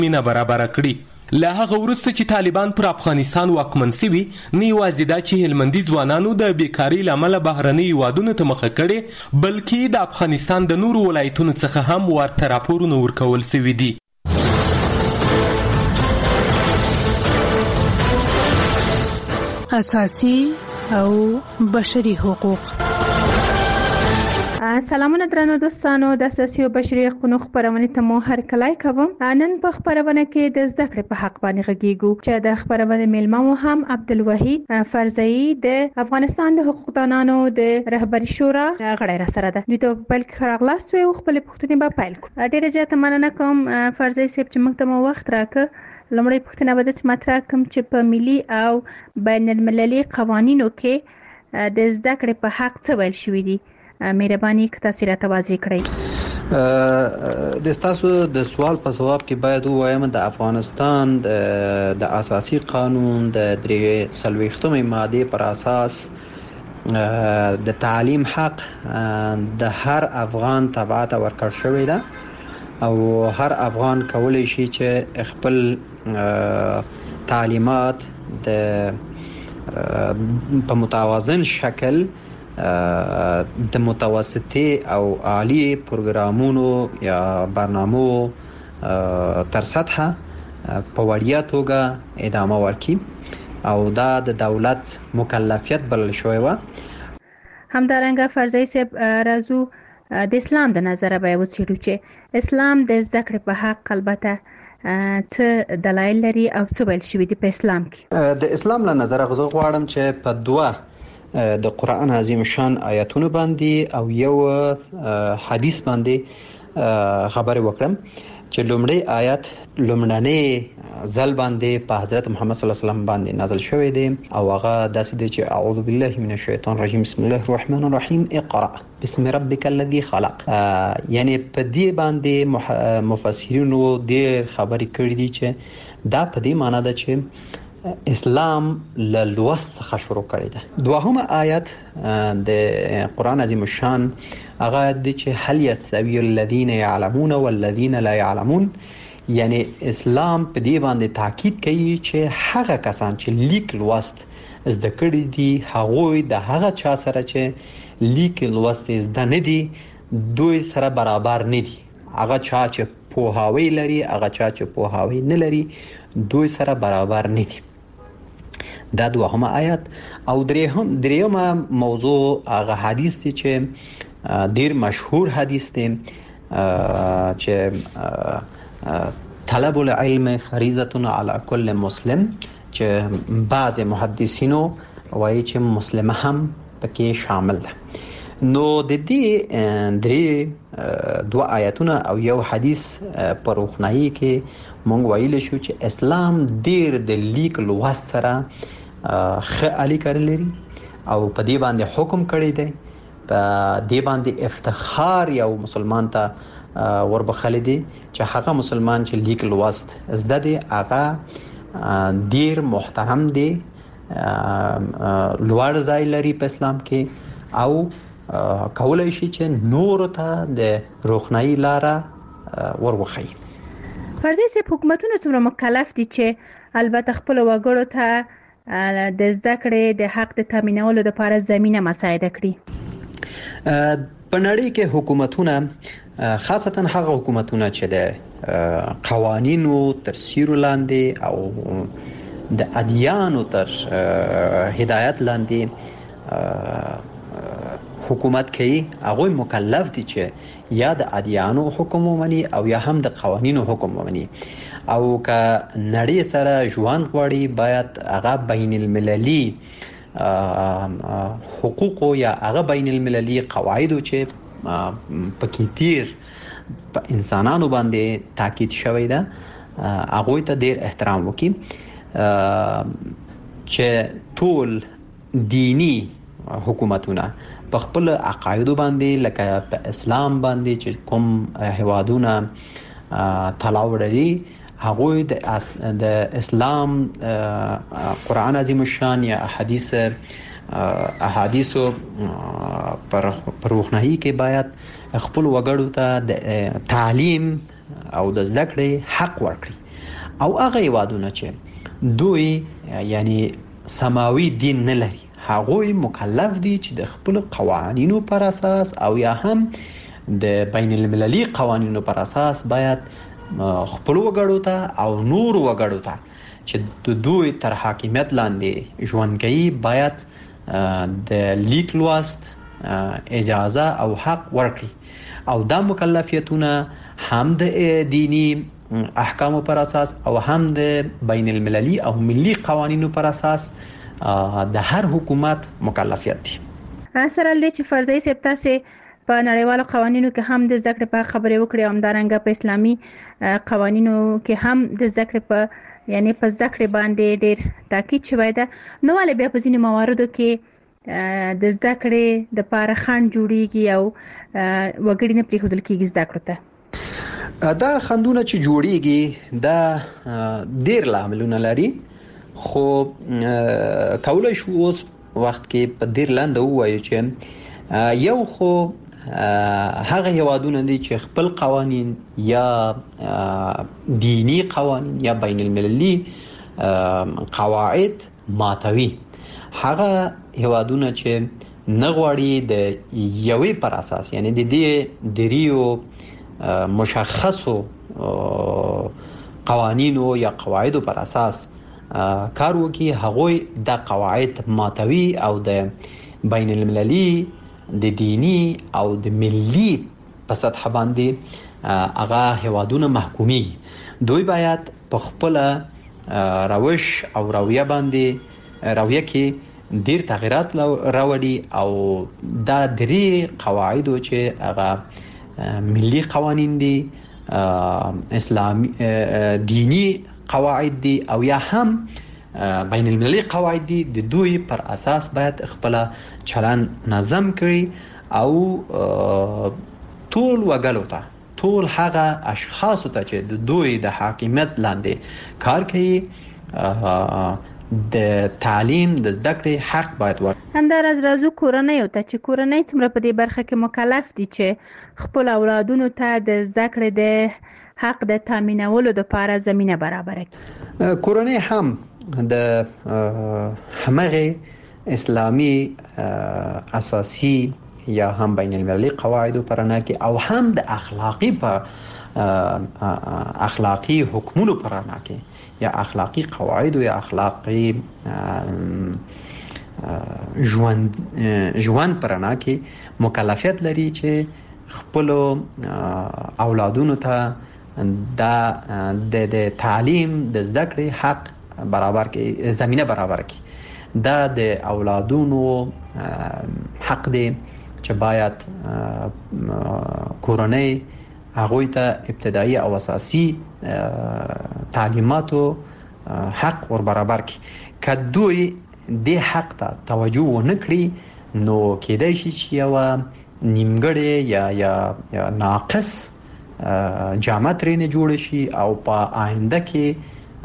مینه برابر کړي. له هغه وروسته چې طالبان پر افغانستان واکمن شوي، نه یوازې دا چې هلمندي ځوانانو د بیکارۍ له امله بهرنیو هیوادونو ته مخه کړې، بلکې د افغانستان د نورو ولایتونو څخه هم ورته راپورونه ورکول شوي دي. اساسي او بشري حقوق. سلامونه درنو دوستانو، د اساسي او بشري حقوقو خبرونه ته مو هر کله کوم. نن په خبرونه کې د زده کړې په حق باندې غږیږو چې د خبرونه میلمه مو هم عبدالوحید فرزئی د افغانستان د حقوقدانانو د رهبری شورا غړی را سره ده. دوی ته بل خراغلاست او خپل پوښتنې به پیل کړو. ډیره زیاته مننه کوم فرزئی صاحب چې موږ ته مو وخت راکړ. لومړی پوښتنه به د مطرح کوم چې په ملي او بین المللي قوانینو کې د زده کړې په حق څه ویل شوی دي. مهرباني که تاسو راته واضح کړئ. د تاسو د سوال په جواب کې باید ووایم د افغانستان د اساسي قانون د 43 ماده پر اساس د تعلیم حق د هر افغان تبعات ورکړ شوی ده او هر افغان کولی شي چې خپل تعلیمات په متوازن شکل د متوسطي او عالی پروګرامونو یا برنامو تر سطحه په وړیا توګه ادامه ورکړي او دا د دولت مکلفیت بلل شوی و. همدارنګه فرزئی صاحب راځو د اسلام د نظره به وڅېړو چې اسلام د زده کړې په حق البته څه دلایل لري او څه ویل شوی دي په اسلام کې. د اسلام له نظره غواړم چې په دوه د قرآن عظیم شان آیاتونو باندې او یو حدیث باندې خبرې وکړم چې لومړی آیات لومړنی ځل باندې په حضرت محمد صلی الله علیه وسلم باندې نازل شوی دی او هغه داسې دی چې اعوذ بالله من الشیطان الرجیم بسم الله الرحمن الرحیم اقرأ بسم ربک الذی خلق. یعنی په دې باندې مفسرینو ډېر خبرې کړې دي چې دا په دې معنی ده چې اسلام له لوست څخه شروع کړی ده. دوهمه آیت د قرآن عظیم الشان هغه د چې هل یستوی الذین یعلمون والذین لا یعلمون، یعنی اسلام په دې باندې تاکید کوي چې هغه کسان چې لیک لوست زده کړي دي هغوی د هغه چا سره چې لیک لوست زده نه دي دوی سره برابر نه دي. هغه چا چې پوهاوی لري هغه چا چې پوهاوی نه لري دوی سره برابر نه دي. دا دوهمه آیت. او دریمه موضوع هغه حدیث دی چې ډیر مشهور حدیث دی چې طلب العلم فریضه علی کل مسلم، چې بعض محدثینو وایي چې مسلمه هم پکې شامل ده. نو د دې درې دوه آیاتونه او یو حدیث پر روښنايي کې مونږ ویل شو چې اسلام ډیر د لیک لوست سره ښه اړیکه لري او په دې باندې حکم کړی دی. په دې باندې افتخار یو مسلمان ته وربخل دي چې هغه مسلمان چې لیک لوست زده دی هغه ډیر محترم دی، لوړ ځای لري په اسلام کې او کولای شي چې نور ته د روښنايي لاره وروخی. فرضي چې حکومتونه څومره مکلف دي چې البته خپل وګړو ته د زده کړې د حق د تامینولو لپاره زمينه مساعده کړي. په نړۍ کې حکومتونه خاصتا هغه حکومتونه چې د قوانینو تر سیوري لاندې او د ادیانو تر هدایت لاندې حکومت کوي هغه مکلف دي چې یا د ادیانو حکم ومني او یا هم د قوانینو حکم ومني او که نړۍ سره ژوند غواړي باید هغه بین المللي حقوق یا هغه بین المللي قواعد چې پکې تیر په انسانانو باندې تاکید شوی ده هغه ته ډیر احترام وکړي چې ټول دینی حکومتونه په خپل عقایدو باندې لکه په اسلام باندې چې کوم هوادونه تلاو لري هغه د اسلام قرآن عظیم الشان یا احادیثو پر روښنايي کې باید خپل وګړو ته د تعلیم او د زده کړې حق ورکړي او هغه هیوادونه چې دوی یعنی سماوي دین نه لري هغوی مکلف دي چې د خپل قوانینو پر اساس او یا هم د بین المللي قوانینو پر اساس باید خپل وګړو ته او نور وګړو ته چې دوی تر حاکمیت لاندې ژوند کوي باید د لیک لوست اجازه او حق ورکړي او دا مکلفیتونه هم د دینی احکامو پر اساس او هم د بین المللي او ملي قوانینو پر اساس د هر حکومت مکلفیت دي. سره لدې چې فرضي صاحب تاسو په نړیوالو قوانینو کې هم د زده کړې په خبرې وکړې او همدارنګه په اسلامي قوانینو کې هم د زده کړې په یعنی په زده کړې باندې ډېر تاکید شوی ده نو ولې بیا په ځینې مواردو کې د زده کړې د لپاره خنډ جوړیږي او وګړي نه پریښودل کېږي زده کړو ته؟ دا خندونه چې جوړیږي دا ډېر لاملونه لري خو کولای شو اوس وخت کې په ډېر لاندې ووایو چې یو خو هغه هیوادونه دي چې خپل قوانین یا دینی قوانین یا بین المللي قواعد ماتوي هغه هیوادونه چې نغواړي د یوې پر اساس یعنی د دې دریو مشخصو قوانینو یا قواعدو پر اساس کار وکړي هغوی د قواعد ماتوي او د بین المللي د دینی او د ملي په سطح باندې هغه هیوادونه محکومي دوی باید په خپل روش او رویه باندې رویه کې ډیر تغیرات راوړي او دا درې قواعدو چې هغه ملي قوانین دي اسلامي دینی قواعد دي او یا هم بین المللي قواعد دي د دوی پر اساس باید خپل چلن نظم کړي او ټول وګړو ته ټول هغه اشخاص ته چې د دوی د حاکمیت لاندې کار کوي د تعلیم د زده کړې حق باید ورکړي. همداراز راځو کورنۍ ته چې کورنۍ څومره په دې برخه کې مکلف دي چې خپل اولادونو ته د زده کړې د حق د تامینولو لپاره زمينه برابر کړي. کورنۍ هم د همغه اسلامي اساسي یا هم بین المللي قواعد پر نه کې او هم د اخلاقی حکمونو پر نه کې یا اخلاقی قواعد یا اخلاقی ژوند پر نه کې مکلفیت لري چې خپل اولادونو ته د تعلیم د زده کړې حق برابر کې زمينه برابر کې دا د اولادونو حق دی چې باید کورنۍ هغوی ته ابتدایي او اساسي تعلیماتو حق ور برابر کړي که دوی د حق ته توجه ونه کړي نو کېدای شي چې یو نیمګړی یا ناقص جامه ترې نه جوړ شي او په آینده کې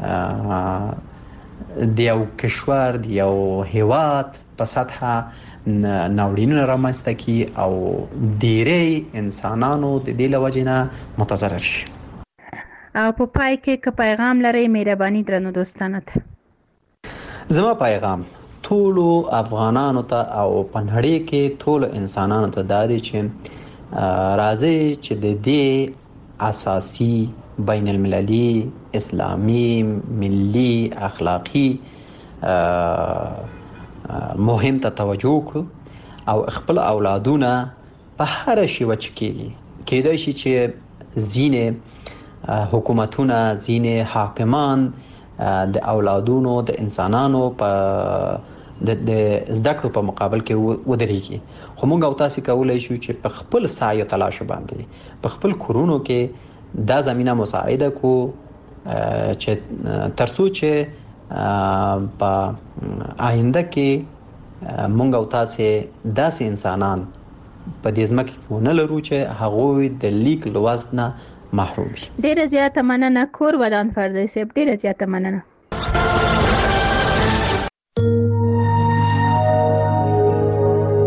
د یو کشور د یو هیواد په سطح ناورینونه رامنځته کی او ډیری انسانانو د دې لوجې نه متضرر شي. او په پای کې که پیغام لري مهرباني درنو دوستانو ته زما پیغام ټول افغانانو ته او په نړۍ کې ټول انسانانو ته دا دی چې راځي چې د دې اساسي بین المللي اسلامي ملي اخلاقی مهم ته توجه وکړو او خپل اولادونه په هر شي وچکیږي کېدای شي چې ځینې حکومتونه ځینې حاکمان د اولادونو د انسانانو په د زده کړو په مقابل کې ودرېږي خو موږ او تاسو کولای شو چې په خپل سعی تلاش باندې په خپل کورونو کې دا زمينه مساعده کو چې ترڅو چې په آینده کې موږ او تاسو داسې انسانان په دې ځمکه کې ونه لرو چې هغوی د لیک لوست نه محروم وي. ډیره زیاته مننه کور ودان فرضي صاحب ډیره زیاته مننه.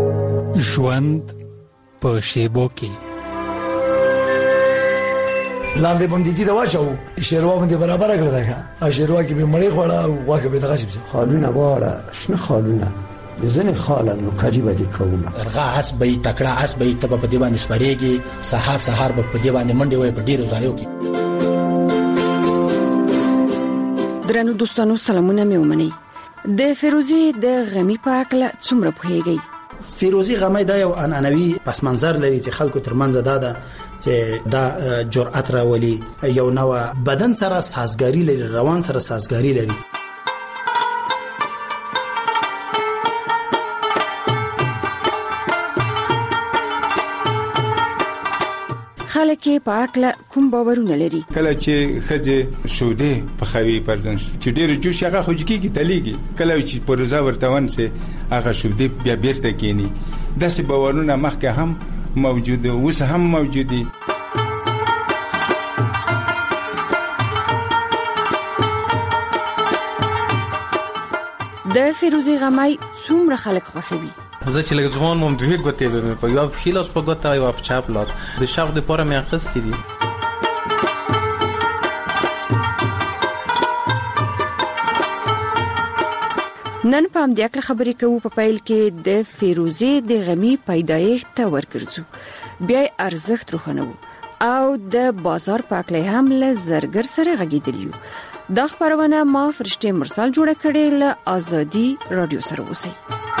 ژوند په شیبو کې لاندې باندې دا واچو شیروا باندې برابر کړل دا شیروا کې به مړې خوړه او واکه به دغه شي خالونه واړه شنه خالونه زنه خاله نو قریبه دي کومه ارغا حسبې تکړه حسبې تب په دی باندې سپریږي سحر په دی باندې منډي وي په ډیرو ځایو کې. درنو دوستانو سلامونه مې ومنئ. د فیروزي د غمی په اړه څومره پوهیږئ؟ فیروزي غمی دا یو عنعنوي پس منظر لري چې خلکو ترمنځ دا چې دا جرأت راولي، یو نو بدن سره سازګاری لري، روان سره سازګاری لري. خلک په اړه کوم باورونه لري؟ کله چې خځه شوده په خوي پرځن چې ډېر جوش هغه خوځکی کی تلیږي، کله چې پروزا ورته ونسه هغه شوده بیا بیرته کینی. داسې باورونه مخکې هم موجوده اوس هم موجودي. د فیروزي غمی څومره خلک خوښوي؟ زه چې لږ ځوان وم دوه ګوتې به په یو خلاص په ګوته او په چاپ لار د شاو د پوره مې اخستې دي. نن په همدې اړه خبرې کوو. په پیل کې د فیروزي د غمی پیدایښت ته ورګرځو، بیا ارزښت روښانو او د بازار په اړه هم له زرګر سره غږیدلیو. دا خبرونه ما فرشته مرسل جوړه کړې له ازادي رادیو سره وسی.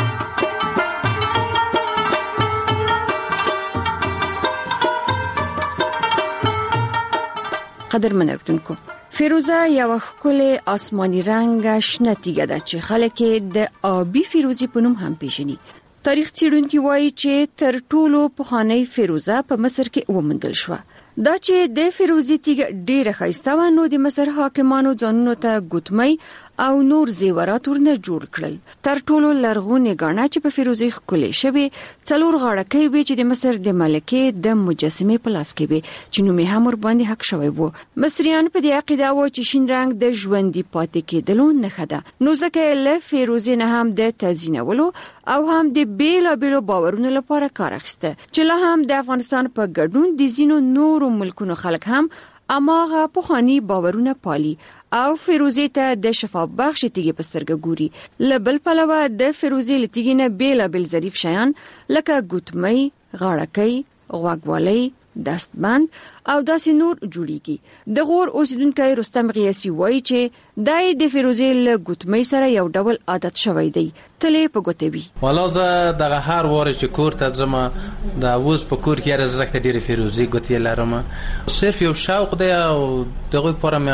قدر منردونکو، فیروزه یو ښکلی آسماني رنګ شنه تیږه ده چې خلک د آبي فیروزي په نوم هم پیژني. تاریخ څېړونکي وایي چې تر ټولو پخوانۍ فیروزه په مصر کې وموندل شوه. دا چې د فیروزي تیږه ډیره ښایسته وه، نو د مصر حاکمانو ځانونو ته ګوتمۍ او نور زیورات ورنه جوړ کړل. تر ټولو لرغونې ګاڼه چې په فیروزي ښکلې شوې 4 غاړکۍ وې چې د مصر د ملکې د مجسمې په لاس کې وې چې نوم یې هم ورباندې حق شوی وو. مصریان په دې عقیده وو چې شین رنګ د ژوندي پاتې کېدلو نښه ده، نو ځکه له فیروزي نه هم د تزیینولو او هم د بیلابیلو باورونو لپاره کار اخیسته چې لا هم د افغانستان په ګډون د ځینو نورو ملکونو خلک هم اماغه پخوانی باورونه پالي او فیروزي ته د شفا بخش تیږي په سترګه ګوري. لبل پلوه د فیروزي لتیږي نه بیلابیل ظریف شیان لکه ګوتمۍ، غاړکۍ، غوږوالۍ، دستبند او داسې نور جوړیږي. د غور اوسیدونکو رستم غیاسی وایي چې دای د فیروزي له ګوتمۍ سره یو ډول عادت شوی دی، تلې په ګوتوي. والا زه دغه هر واره چې کور ته ځم د اوس په کور کې راځه ډېر فیروزي ګوتې لرم، صرف یو شوق دی او دغه لپاره